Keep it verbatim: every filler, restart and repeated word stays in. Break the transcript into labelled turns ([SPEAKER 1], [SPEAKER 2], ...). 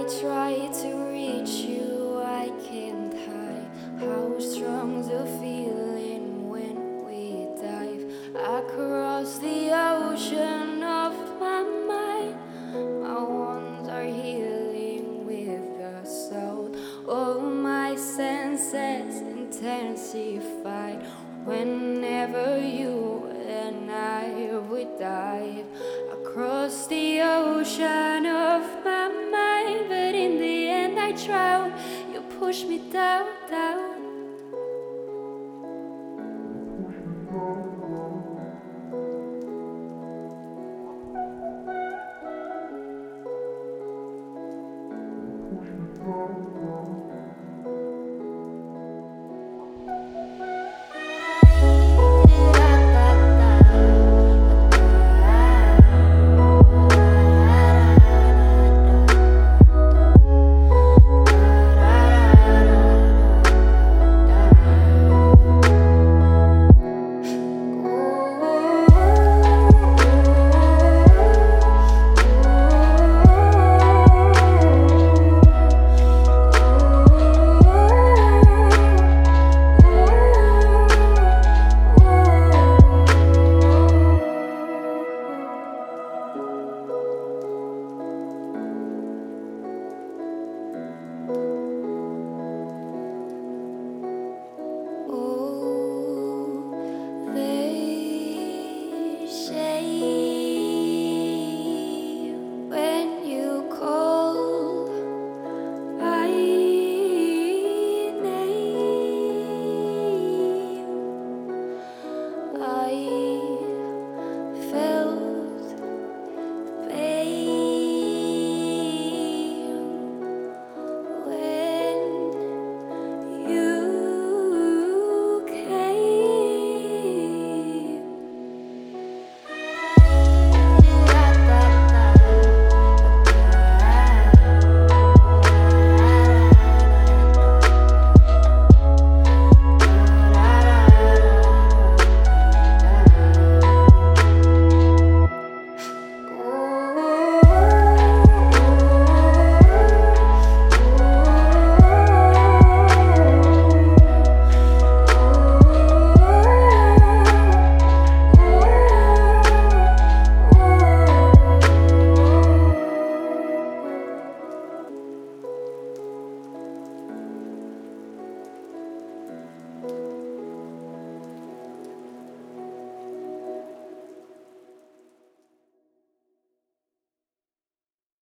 [SPEAKER 1] I try to reach you, I can't hide how strong the feeling when we dive across the ocean of my mind. My wounds are healing with the soul. All my senses intensified whenever you and I would dive across the ocean of my mind. But in the end I drown. You push me down, down.